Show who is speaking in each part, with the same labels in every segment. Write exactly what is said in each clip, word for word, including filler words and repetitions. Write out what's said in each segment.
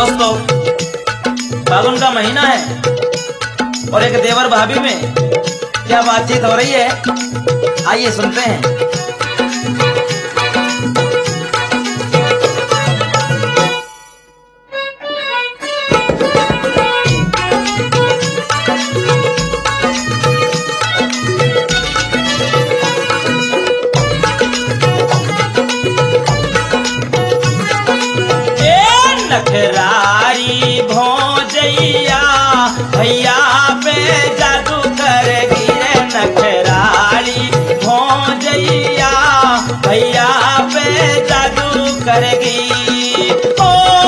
Speaker 1: दोस्तों, फागुन का महीना है और एक देवर भाभी में क्या बातचीत हो रही है, आइए सुनते हैं।
Speaker 2: नखरारी भौजैया भैया पे जादू करेगी रे, नखरारी भौजैया भैया पे जादू करेगी। ओ,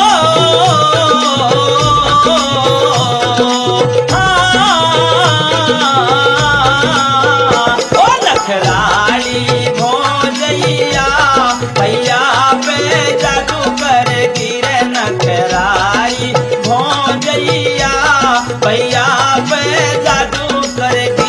Speaker 2: ओ नखरारी भौजैया भैया पे जादू करेगी रे, नखरारी भौजैया भैया पे जादू करेगी।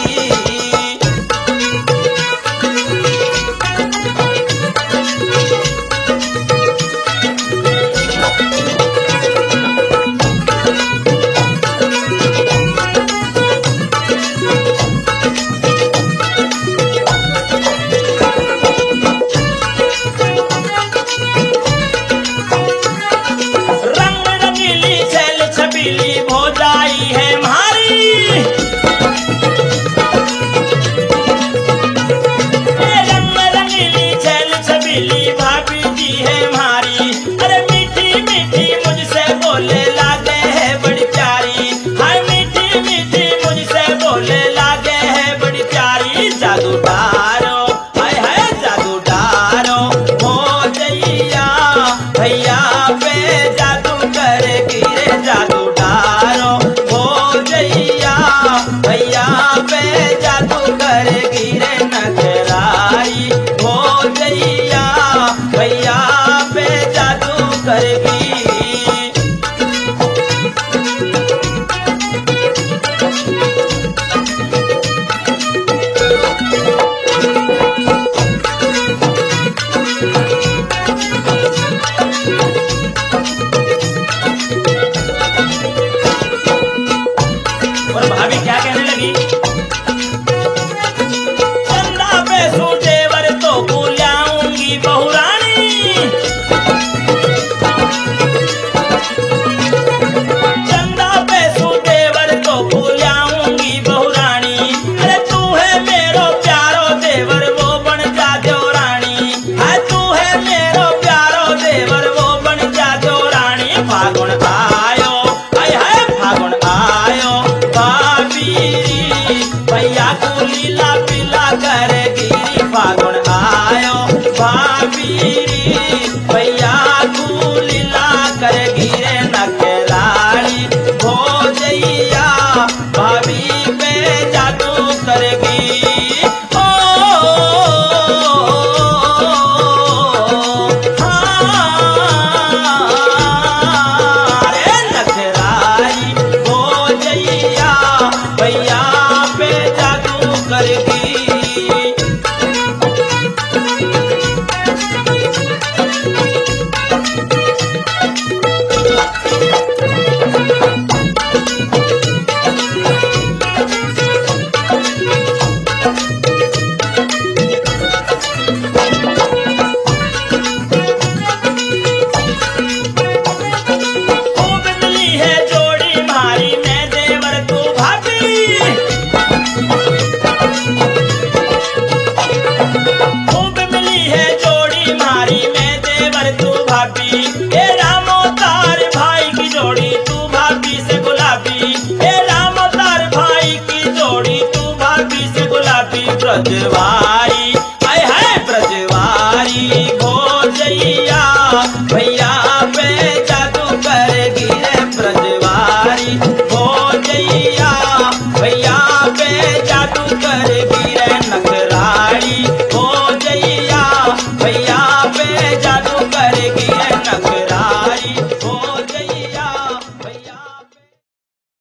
Speaker 2: भौजाई है म्हारी रंग रंगीली छैल छबीली भाभी जी है म्हारी। अरे मीठी मीठी मुझसे बोले लागे है बड़ी प्यारी, हाय मीठी मीठी मुझसे बोले लागे है बड़ी प्यारी। जादू डारो हाय हाय जादू डारो भौजैया भैया पे जादू करेगी रे, जादू भैया पे जादू करेगी रे, नखरारी भौजैया भैया पे जादू करेगी। और भाभी क्या कहने लगी, चंदा पे सुदेवर तो बुलाऊंगी बहुरानी, चंदा पे सुदेवर तो बुलाऊंगी बहुरानी। अरे तू है मेरो प्यारो देवर वो बन जा देवरानी, है तू है मेरो प्यारो देवर वो बन जा देवरानी। फागुन आयो हाय हाय फागुन आयो भैया को लीला पीला करेगी, फागुन आयो भाभी भैया को लीला करेगी रे, नखरारी भौजैया भाभी पे जादू करेगी। ओ रे नखरारी भौजैया भैया पे जादू करेगी। खूब मिली है जोड़ी मारी मैं देवर तू भाभी, खूब मिली है जोड़ी मारी मैं देवर तू भाभी। हे रामो तार भाई की जोड़ी तू भाभी से गुलाबी, हे रामो तार भाई की जोड़ी तू भाभी से गुलाबी। ब्रजवा